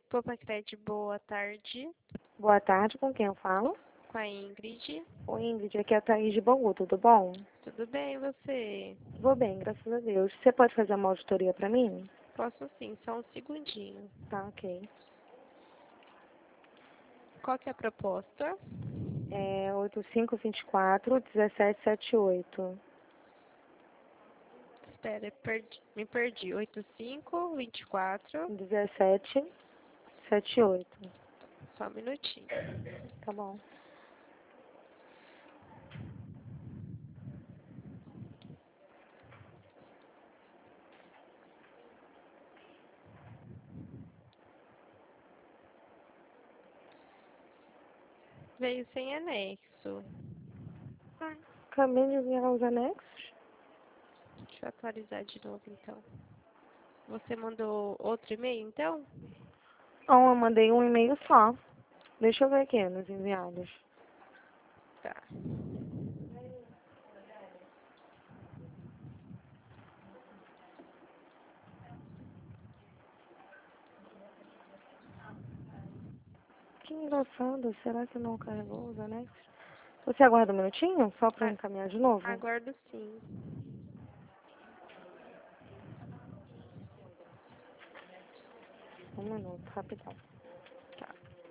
Popacred, boa tarde. Boa tarde, com quem eu falo? Com a Ingrid. Oi, Ingrid, aqui é a Thaís de Bangu, tudo bom? Tudo bem, e você? Vou bem, graças a Deus. Você pode fazer uma auditoria pra mim? Posso sim, só um segundinho. Tá, ok. Qual que é a proposta? É 8524-1778. Espera, me perdi. 8524. 1778. Só um minutinho. Tá bom. Veio sem anexo. Acabei de enviar os anexos. Deixa eu atualizar de novo então. Você mandou outro e-mail então? Eu mandei um e-mail só. Deixa eu ver aqui nos enviados. Tá. Que engraçado, será que não carregou os anexos? Você aguarda um minutinho, só pra eu A- encaminhar de novo? Aguardo sim. Um minuto, rapidão. Tá.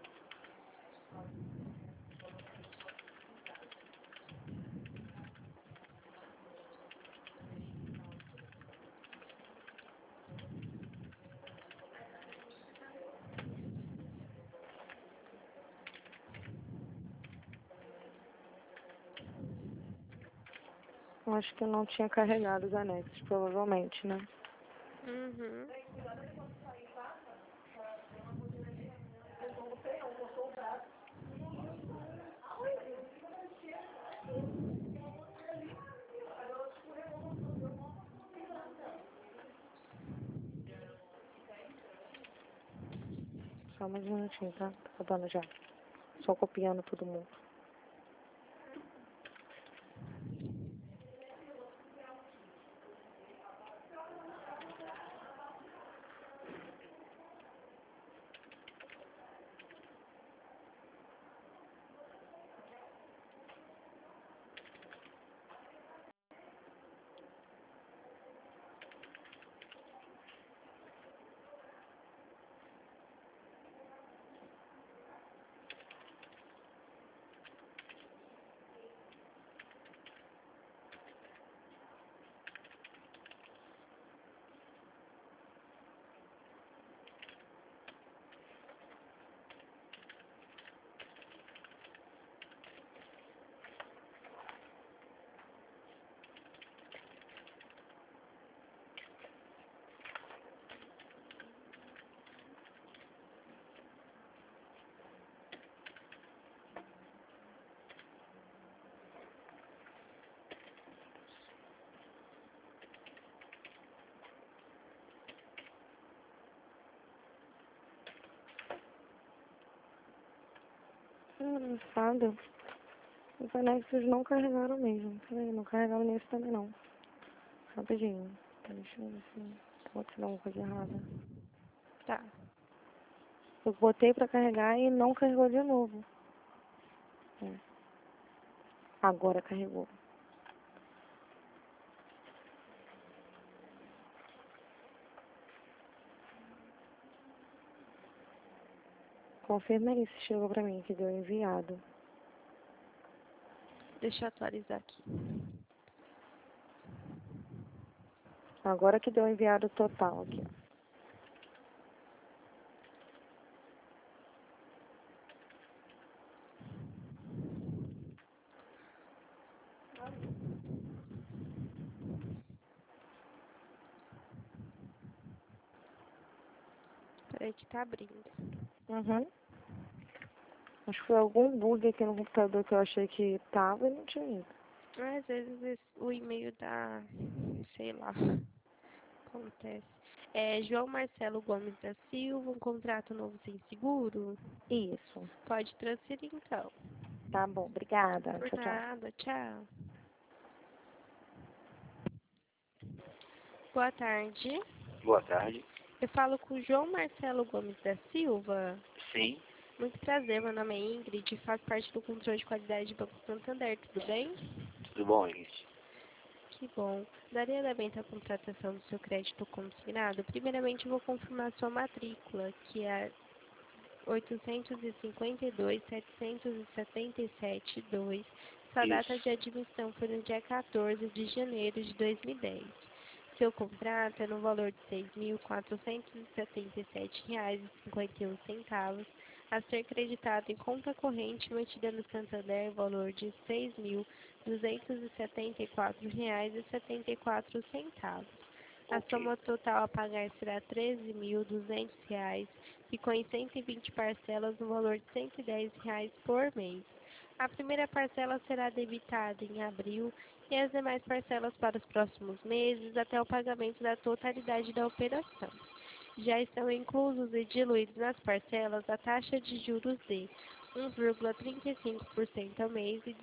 Eu acho que eu não tinha carregado os anexos, provavelmente, né? Uhum. Só mais um minutinho, tá? Tá acabando já. Só copiando todo mundo. Engraçado. Os anexos não carregaram mesmo. Peraí, não carregaram nesse também não. Rapidinho. Deixa eu ver se pode ser alguma coisa errada. Tá. Eu botei pra carregar e não carregou de novo. É. Agora carregou. Confirma aí se chegou pra mim que deu enviado. Deixa eu atualizar aqui. Agora que deu enviado total aqui, ó. Peraí que tá abrindo. Uhum. Acho que foi algum bug aqui no computador que eu achei que tava e não tinha ido. Às vezes o e-mail dá, sei lá, acontece. É João Marcelo Gomes da Silva, um contrato novo sem seguro? Isso. Pode transferir então. Tá bom, obrigada. Por Tchau, tchau. nada, tchau. Boa tarde. Boa tarde. Eu falo com o João Marcelo Gomes da Silva. Sim, Muito prazer, meu nome é Ingrid, faço parte do controle de qualidade de Banco Santander, tudo bem? tudo bom, Ingrid? Que bom. Daria andamento à contratação do seu crédito consignado? Primeiramente, eu vou confirmar sua matrícula, que é 852.777.2. Sua data de Isso, admissão foi no dia 14 de janeiro de 2010. Seu contrato é no valor de R$ 6.477,51, a ser creditado em conta corrente mantida no Santander, valor de R$ 6.274,74. A ok. soma total a pagar será R$ 13.200, ficou em 120 parcelas no valor de R$ 110 por mês. A primeira parcela será debitada em abril e as demais parcelas para os próximos meses até o pagamento da totalidade da operação. Já estão inclusos e diluídos nas parcelas a taxa de juros de 1,35% ao mês e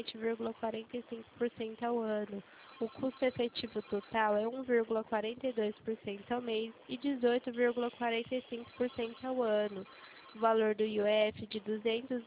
17,45% ao ano. O custo efetivo total é 1,42% ao mês e 18,45% ao ano. O valor do IOF de R$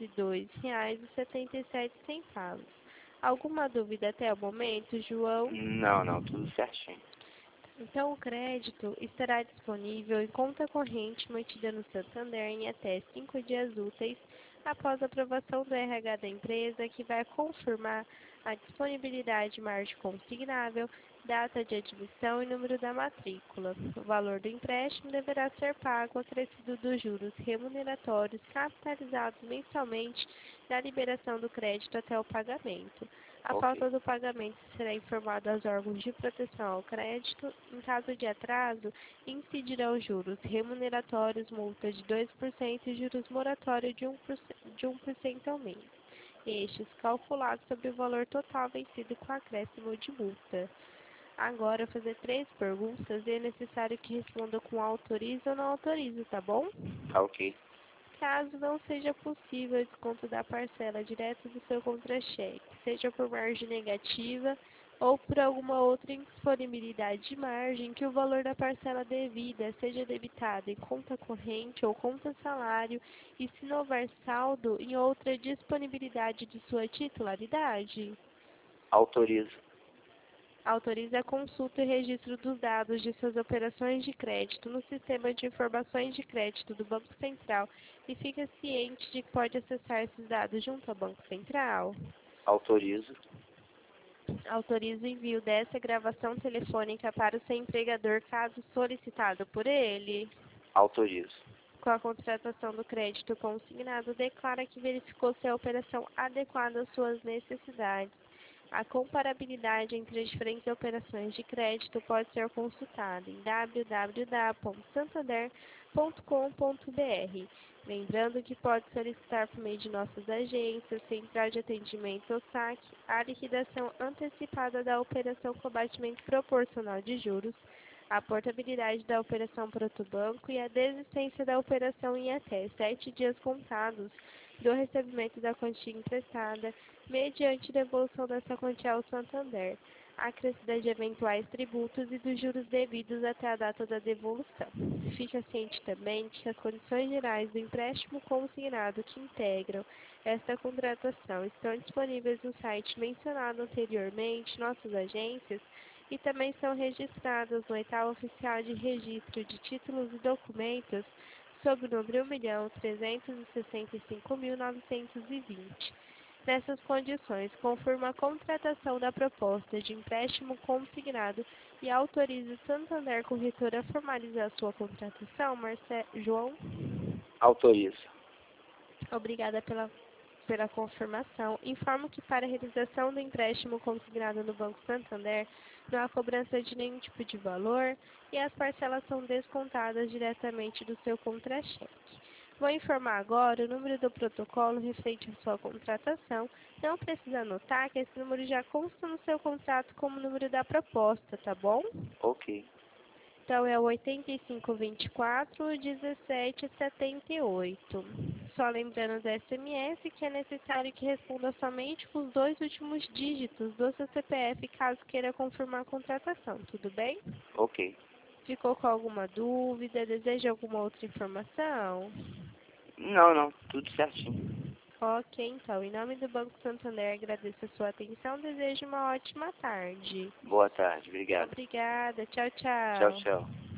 202,77. Alguma dúvida até o momento, João? Não, tudo certinho. Então, o crédito estará disponível em conta corrente mantida no Santander em até 5 dias úteis após a aprovação do RH da empresa, que vai confirmar a disponibilidade de margem consignável, data de admissão e número da matrícula. O valor do empréstimo deverá ser pago acrescido dos juros remuneratórios capitalizados mensalmente da liberação do crédito até o pagamento. A Ok, falta do pagamento será informada aos órgãos de proteção ao crédito. Em caso de atraso, incidirão juros remuneratórios, multa de 2% e juros moratórios de 1% ao mês. Estes calculados sobre o valor total vencido com acréscimo de multa. Agora, eu vou fazer 3 perguntas e é necessário que responda com autorizo ou não autorizo, tá bom? tá ok. Caso não seja possível o desconto da parcela direto do seu contra-cheque, seja por margem negativa ou por alguma outra indisponibilidade de margem, que o valor da parcela devida seja debitado em conta corrente ou conta salário e, se não houver saldo, em outra disponibilidade de sua titularidade. Autorizo. Autoriza a consulta e registro dos dados de suas operações de crédito no Sistema de Informações de Crédito do Banco Central e fica ciente de que pode acessar esses dados junto ao Banco Central. Autorizo. Autoriza o envio dessa gravação telefônica para o seu empregador caso solicitado por ele. Autorizo. Com a contratação do crédito consignado, declara que verificou se a operação adequada às suas necessidades. A comparabilidade entre as diferentes operações de crédito pode ser consultada em www.santander.com.br. Lembrando que pode solicitar por meio de nossas agências, central de atendimento ou saque, a liquidação antecipada da operação com abatimento proporcional de juros, a portabilidade da operação para outro banco e a desistência da operação em até 7 dias contados do recebimento da quantia emprestada, mediante devolução dessa quantia ao Santander, acrescida de eventuais tributos e dos juros devidos até a data da devolução. Fica ciente também que as condições gerais do empréstimo consignado que integram esta contratação estão disponíveis no site mencionado anteriormente, nossas agências, e também são registradas no Edital Oficial de Registro de Títulos e Documentos sob o número 1.365.920. Nessas condições, confirma a contratação da proposta de empréstimo consignado e autoriza o Santander Corretora a formalizar sua contratação, João? Autorizo. Obrigada pela confirmação. Informo que para a realização do empréstimo consignado no Banco Santander, não há cobrança de nenhum tipo de valor e as parcelas são descontadas diretamente do seu contra-cheque. Vou informar agora o número do protocolo referente à sua contratação. Não precisa anotar que esse número já consta no seu contrato como número da proposta, tá bom? Ok. Então, é o 8524-1778. Só lembrando do SMS que é necessário que responda somente com os 2 últimos dígitos do seu CPF, caso queira confirmar a contratação, tudo bem? Ok. Ficou com alguma dúvida? Deseja alguma outra informação? Não, tudo certinho. Ok, então, em nome do Banco Santander, agradeço a sua atenção. Desejo uma ótima tarde. Boa tarde, obrigado. Obrigada. Tchau, Tchau, tchau. tchau.